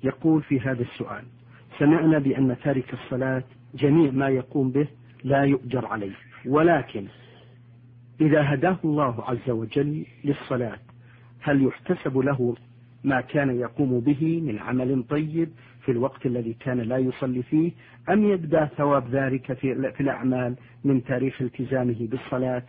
يقول في هذا السؤال: سمعنا بأن تارك الصلاة جميع ما يقوم به لا يؤجر عليه، ولكن إذا هداه الله عز وجل للصلاة هل يحتسب له ما كان يقوم به من عمل طيب في الوقت الذي كان لا يصلي فيه، أم يبدأ ثواب ذلك في الأعمال من تاريخ التزامه بالصلاة؟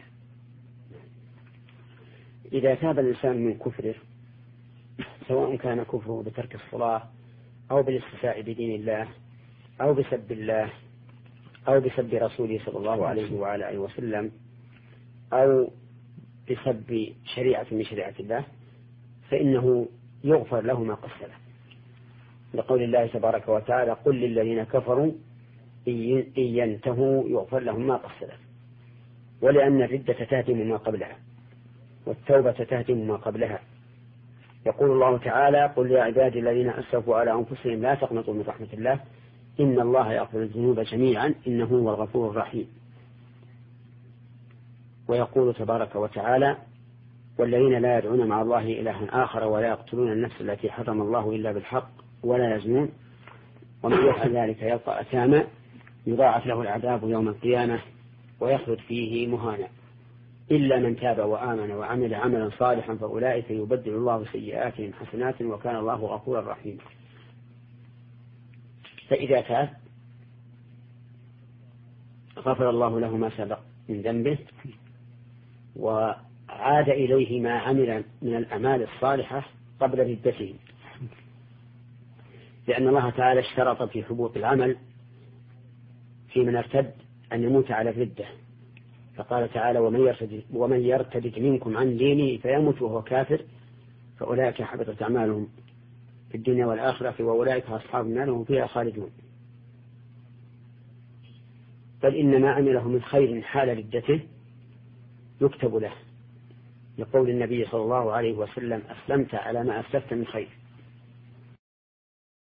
إذا تاب الإنسان من كفره، سواء كان كفره بترك الصلاة أو بالاستهزاء بدين الله أو بسب الله أو بسب رسوله صلى الله عليه وعلى آله وسلم أو بسب شريعة من شريعة الله، فإنه يغفر له ما قد سلف، لقول الله تبارك وتعالى: قل للذين كفروا إن ينتهوا يغفر لهم ما قد سلف. ولأن الردة تهدم ما قبلها والتوبة تهدم ما قبلها. يقول الله تعالى: قل يا عبادي الذين أسرفوا على أنفسهم لا تقنطوا من رحمة الله إن الله يغفر الذنوب جميعا إنه هو الغفور الرحيم. ويقول تبارك وتعالى: والذين لا يدعون مع الله إلها آخر ولا يقتلون النفس التي حرم الله إلا بالحق ولا يزنون ومن يفعل ذلك يلقى أثاما يضاعف له العذاب يوم القيامة ويخلد فيه مهانا إلا من تاب وآمن وعمل عملا صالحا فأولئك يبدل الله سيئاتهم حسنات وكان الله غفورا رحيما. فإذا تاب غفر الله له ما سبق من ذنبه وعاد إليه ما عمل من الأعمال الصالحة قبل ردته، لأن الله تعالى اشترط في حبوط العمل في من ارتد أن يموت على الردة، فقال تعالى: ومن يرتد منكم عن دينه فيموت وهو كافر فأولئك حبطت أعمالهم في الدنيا والآخرة وأولئك أصحاب النار هم فيها خالدون. بل إن ما عمله من خير حال ردته يكتب له، لقول النبي صلى الله عليه وسلم: أسلمت على ما أسلفت من خير.